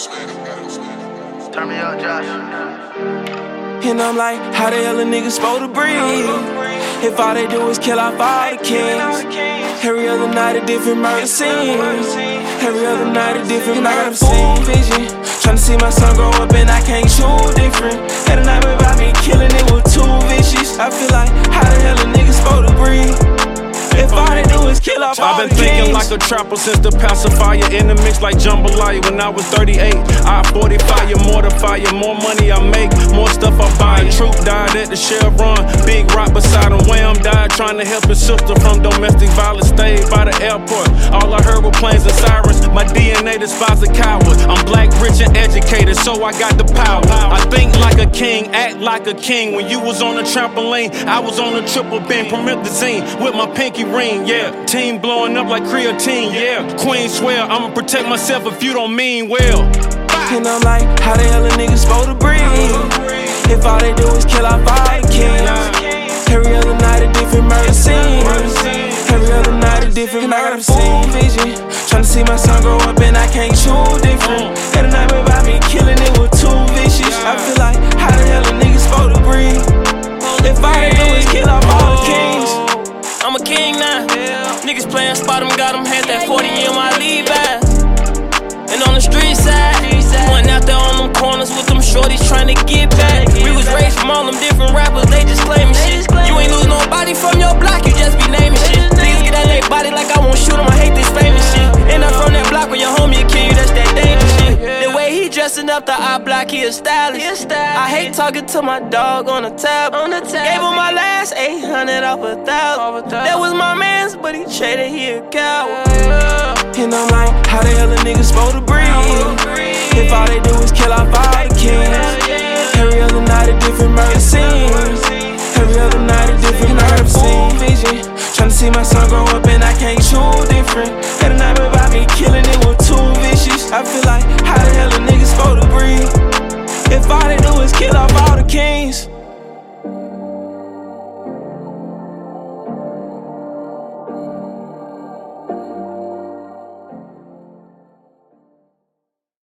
Turn me up, Josh. And I'm like, how the hell a nigga supposed to breathe? If all they do is kill off all the kings. Every other night a different murder scene. Every other night a different and I got a full vision. Tryna see my son grow up and I can't choose different. Had a night where I been killing it with too vicious. I feel like, how the hell a nigga supposed to breathe? If all they do is kill off all the kings. I've been thinking like a trapper since the pacifier. In the mix like jambalaya when I was 38. I 45 mortify, more money I make, more stuff I buy. Troop died at the Chevron, Big Rock beside him. Wham died trying to help his sister from domestic violence. Stayed by the airport, all I heard were planes and sirens. My DNA despises a coward. I'm black, rich and educated, so I got the power. I think like a king, act like a king. When you was on the trampoline, I was on the triple bend, promethazine with my pinky ring, yeah. Team blowing up like creatine, yeah. Queen swear, I'ma protect myself if you don't mean well. And I'm like, how the hell a nigga supposed to breathe? If all they do is kill off all the kings. Every other night a different murder scene. Every other night a different murder scene. Vision, tryna see my son grow up and I can't choose different. Had a night where I been killing it with too vicious. I feel like, how the hell a nigga supposed to breathe? If all they do is kill off all the kings. I'm a king now. Niggas playing spot 'em, got 'em, had that 40 in my lead bag. And on the street side, went out there on them corners with them shorties trying to get back. We was raised from all them different rappers, they just claiming shit. You ain't lose nobody from your block, you just be naming shit. Niggas get out they body like I won't shoot 'em, I hate this famous shit. And I'm from that block where your homie will kill you, that's that dangerous shit. The way he dressing up the eye block, he a stylist. I hate talking to my dog on the tab. Gave him my last 800 off 1,000. That was my man's, but he traded, he a coward. And I'm like, how the hell a nigga supposed to breathe? If all they do is kill off all the kings. Every other night a different murder scene. Every other night a different murder scene. Vision, tryna see my son grow up and I can't choose different.